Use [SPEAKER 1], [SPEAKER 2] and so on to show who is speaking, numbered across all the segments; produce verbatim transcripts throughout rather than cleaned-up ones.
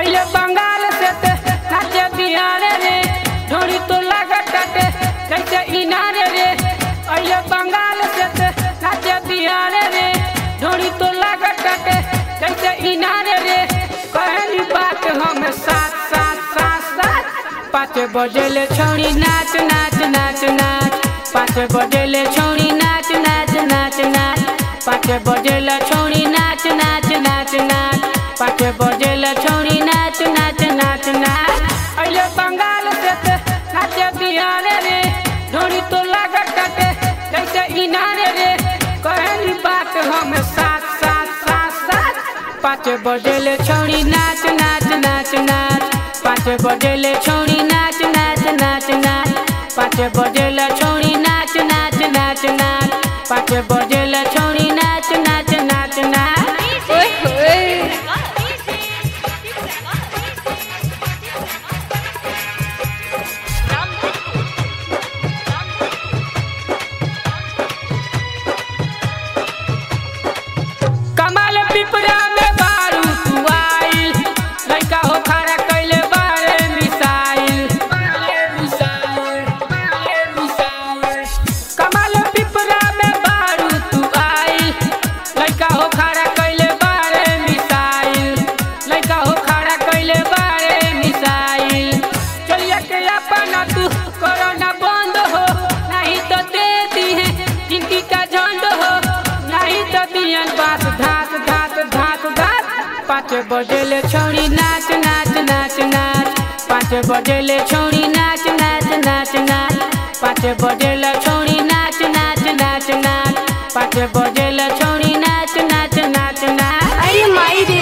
[SPEAKER 1] अइले बंगाल से ते नाचे बिहार रे ढोरी तो लागत काटे जैसे इनार रे। अइले बंगाल से ते नाचे बिहार रे ढोरी तो लागत काटे जैसे इनार रे। कहली बात हम साथ साथ साथ साथ पाँच बजेले छौरी नाच नाच नाच नाच। पाँच बजेले छौरी नाच नाच नाच नाच। पाँच बजेले छौरी नाच नाच नाच नाच। पाँच बजेले छौरी नाच नाच नाच नाच। अइले बंगाल से ते नाचे बिहार रे ढोरी तो लागत काटे जैसे इनार रे। कहली बात हम साथ साथ साथ साथ पाँच बजेले छौरी नाच नाच नाच नाच। पाँच बजेले छौरी नाच नाच नाच नाच। पाँच बजेले छौरी नाच नाच नाच नाच। पाँच बजेले छौरी नाच नाच नाच नाच। ओए होए कमाल पिपरा में बारू तू आइल लइका हो खड़ा कइले बारे मिसाइल। कमाल पिपरा में बारू तू आइल लइका हो खड़ा कइले बारे मिसाइल। लइका हो खड़ा कइले बारे मिसाइल। चलिए के अपना तू कोरोना बंद हो नहीं तो दे दी है जिंदगी का झंड हो। नहीं तो दियन बात धात धात धात धात। पाँच बजेले छौरी नाच नाच नाच नाच। पाँच बजेले छौरी नाच नाच नाच नाच। पाँच बजेले छौरी नाच नाच नाच नाच। पाँच बजेले छौरी नाच नाच नाच नाच।
[SPEAKER 2] अरे माई रे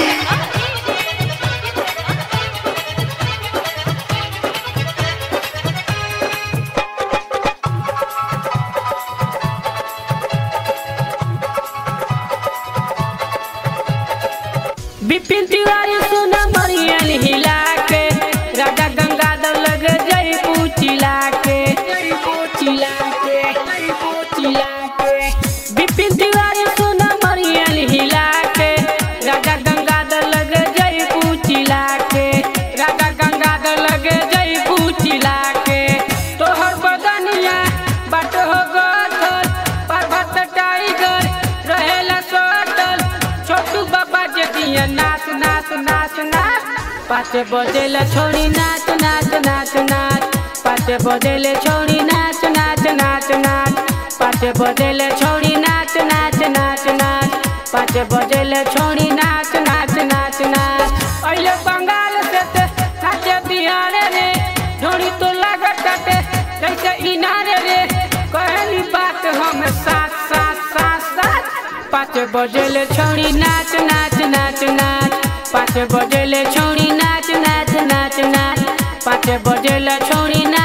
[SPEAKER 1] बिपिन तिवारी सुन मरियन हिला के राजा गंगाधर लग जई पूचिला के पूचिला के पूचिला के। बिपिन तिवारी सुन मरियन हिला के राजा गंगाधर लग जई पूचिला के। राजा गंगाधर लग जई पूचिला के। तोहर बदनिया बाट हो गथल पर्वत टाइगर रहेला सटल छोटू बाबा जे दिया नाच नाच नाच नाच। पाँच बजेले छौरी नाच नाच नाच नाच। पाँच बजेले छौरी नाच नाच नाच नाच। पाँच बजेले छौरी नाच नाच नाच नाच। पाँच बजेले छौरी नाच नाच नाच नाच। अइले बंगाल से ते नाचे बिहार रे ढोरी तो लागत काटे जैसे इनार रे। कहली बात हम साथ साथ साथ साथ पाँच बजेले छौरी नाच नाच नाच नाच। पाँच बजेले छौरी नाच नाच नाच नाच। पाँच बजेले छौरी नाच